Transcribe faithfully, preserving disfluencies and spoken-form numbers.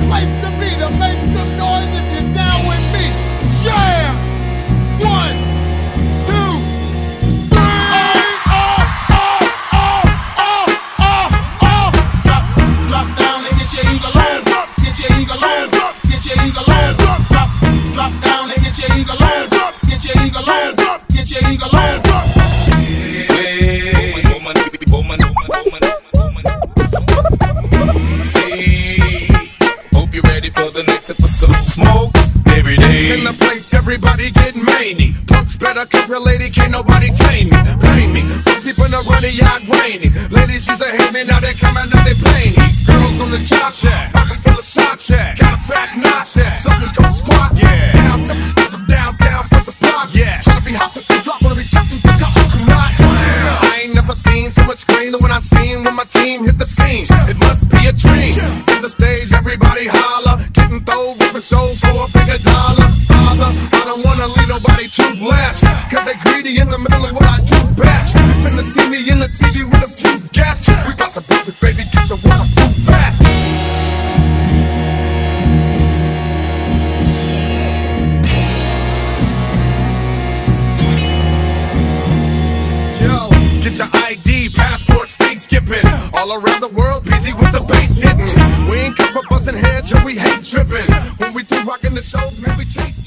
place to be to make some noise if you're down with me. Yeah! One, two, three. Oh, oh, oh, oh, oh, oh. Drop, drop down and get your eagle on. Get your eagle on. Get your eagle on. Drop, drop down and get your eagle on. Get your eagle on. Get your eagle on. Hope you're ready for the next episode. Smoke every day. In the place, everybody getting manny. Punks better keep your lady, can't nobody tame me. Blame me, for keeping the runny yard raining. Ladies used to hate me, now they come out, now they playing. These girls on the job shack, pocket full of socks, yeah. Got a fat notch, yeah. Something go squat, yeah. Down, down, down, down for the block, yeah. Tryna be hot, but you drop, wanna be shot, you think I'm tonight. I ain't never seen so much green than when I seen when my team hit the scene. It must be a dream. On the stage, everybody holler, getting thrown, ripping shows for a bigger dollar. Father, I don't wanna leave nobody too blessed, cause they greedy in the middle of what I do best. Finna see me in the T V with a few guests. We bout to break it, baby, get your water too fast. Yo, get your I D, passport, state skipping. All around the world, busy with the bass hitting. We ain't come for busting heads, yo, we hate tripping. When we through rocking the shows, man, we chase.